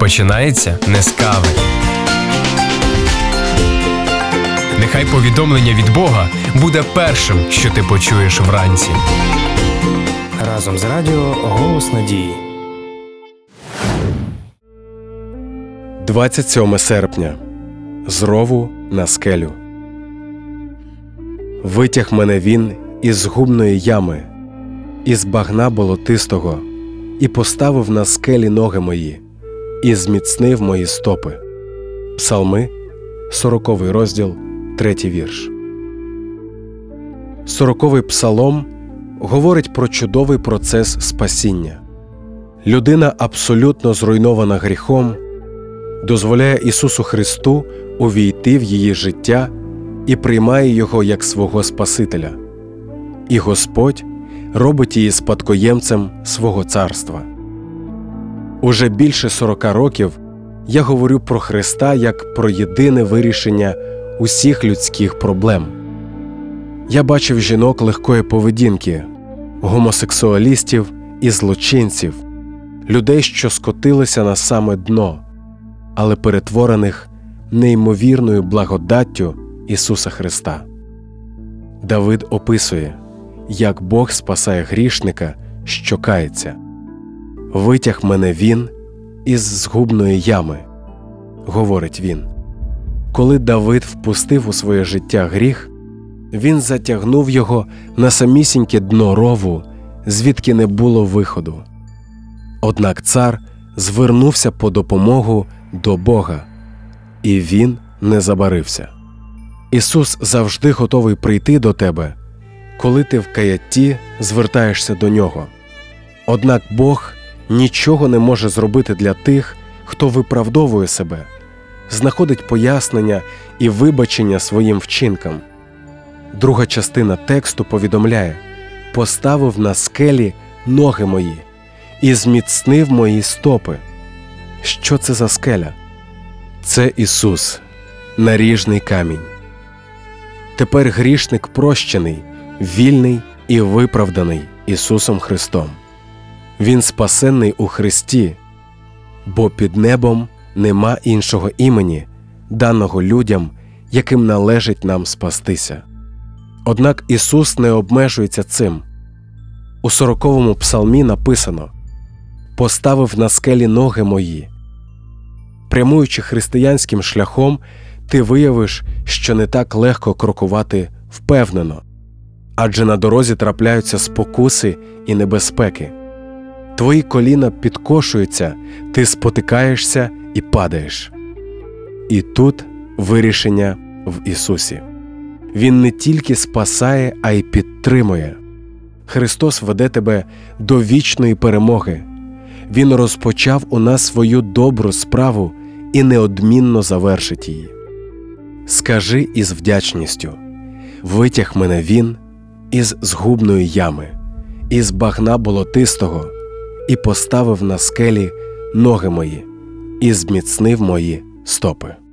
починається не з кави. Нехай повідомлення від Бога буде першим, що ти почуєш вранці. Разом з радіо «Голос надії». 27 серпня. З рову на скелю. Витяг мене він із згубної ями, із багна болотистого, і поставив на скелі ноги мої, і зміцнив мої стопи. Псалми, 40 розділ, 3 вірш. 40-й псалом говорить про чудовий процес спасіння. Людина, абсолютно зруйнована гріхом, дозволяє Ісусу Христу увійти в її життя і приймає Його як свого Спасителя. І Господь робить її спадкоємцем свого царства. Уже більше 40 років я говорю про Христа як про єдине вирішення усіх людських проблем. Я бачив жінок легкої поведінки, гомосексуалістів і злочинців, людей, що скотилися на саме дно, але перетворених неймовірною благодаттю Ісуса Христа. Давид описує, як Бог спасає грішника, що кається. «Витяг мене він із згубної ями», – говорить він. Коли Давид впустив у своє життя гріх, він затягнув його на самісіньке дно рову, звідки не було виходу. Однак цар звернувся по допомогу до Бога, і він не забарився. Ісус завжди готовий прийти до тебе, коли ти в каятті звертаєшся до Нього. Однак Бог нічого не може зробити для тих, хто виправдовує себе, знаходить пояснення і вибачення своїм вчинкам. Друга частина тексту повідомляє: «Поставив на скелі ноги мої і зміцнив мої стопи». Що це за скеля? Це Ісус, наріжний камінь. Тепер грішник прощений, вільний і виправданий Ісусом Христом. Він спасенний у Христі, бо під небом нема іншого імені, даного людям, яким належить нам спастися. Однак Ісус не обмежується цим. У 40-му псалмі написано: «Поставив на скелі ноги мої». Прямуючи християнським шляхом, ти виявиш, що не так легко крокувати впевнено, адже на дорозі трапляються спокуси і небезпеки. Твої коліна підкошуються, ти спотикаєшся і падаєш. І тут вирішення в Ісусі. Він не тільки спасає, а й підтримує. Христос веде тебе до вічної перемоги. Він розпочав у нас свою добру справу і неодмінно завершить її. Скажи із вдячністю: «Витяг мене він із згубної ями, із багна болотистого, і поставив на скелі ноги мої, і зміцнив мої стопи».